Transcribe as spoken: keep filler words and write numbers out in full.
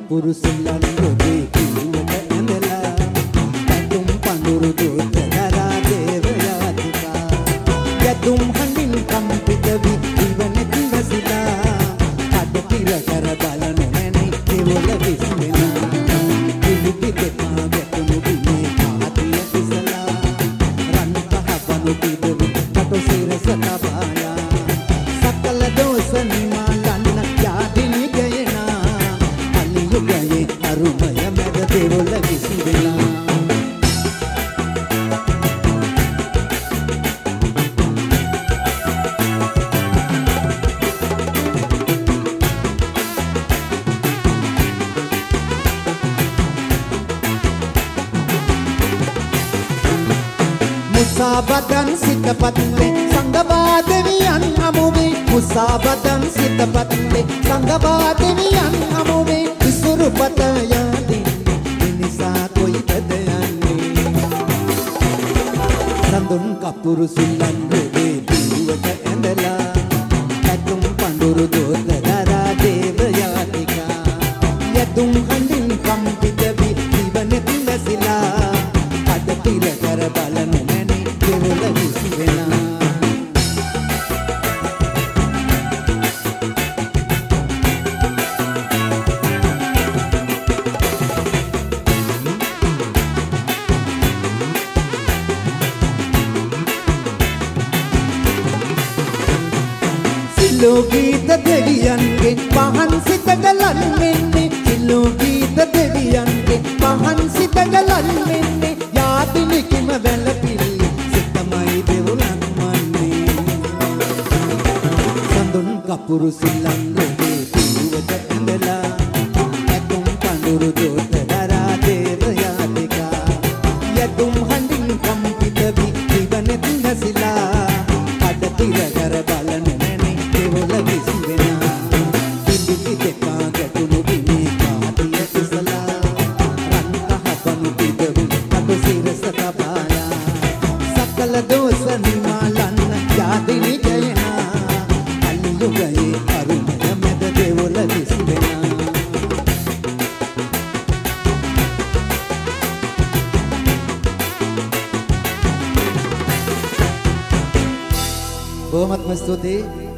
කපුරු සුල්ලන් රොදේ කිව්වට ඇඳලා පැතුම් පඳුරු දොත දරා දේව යාතිකා යතුම් හඬින් කම්පිත වී ඉවනෙත් වැසිලා කඩ පිර කර බලන මැනි කෙවල විශ්වෙනා පිළිපි දෙපා ගැටුණු බිමේ කාතිය පිසලා රන් කහ පනු පිදවි කටු සිරස තබායා සකල දෝෂ නිමාලන්න යාදිනි ගයනා අලියුගයේ අරුමය මැද දෙවොල විසිවෙලා මුසාබදන් සිතපත්ලේ සංගවා දෙවියන් හමුවේ මුසාබදන් සිතපත්ලේ සංගවා දෙවියන් හමුවේ ඉසුරුපත යදින් මිනිසා කොයිද යන්නේ සඳුන් කපුරු සුල්ලන් රොදේ පිරුවට ඇඳලා ඇතුම් පඳුරු දොත දරා දේව යාතිකා යතුම් හඬින් කම්පිත වී ඉවනෙත් වැසිලා කඩ පිර කර බලන මැනි කෙවල විසිවෙනා සිල්ලෝ ගීත දෙවියන්ගේ පහන් සිතට ලන් වෙන්නේ සිල්ලෝ ගීත දෙවියන්ගේ පහන් සිතට ලන් වෙන්නේ යාතිනිකම වැළපිලි සිතමයි දෙවුලක් මන්නේ සඳුන් කපුරු සිල්ලන් රොදේ පිරුවට ඇඳලා ඇතුම් පඳුරු දොත දරා දේව යාතිකා යතුම් හඬින් කම්පිත වී ඉවනෙත් වැසිලා කඩ තිර කර බලන මැනි දෙවොල විසිවෙනා පිළිපි දෙපා ගැටුණු බිමේ කාතිය පිසලා රන් කහ පනු පිදවි කටු සිරස තබායා සකල දෝෂ නිමාලන්න යාදිනි ගයනා අලියුගයේ අරුමය මැද දෙවොල විසිවෙනා බොහොමත්ම ස්තුතියි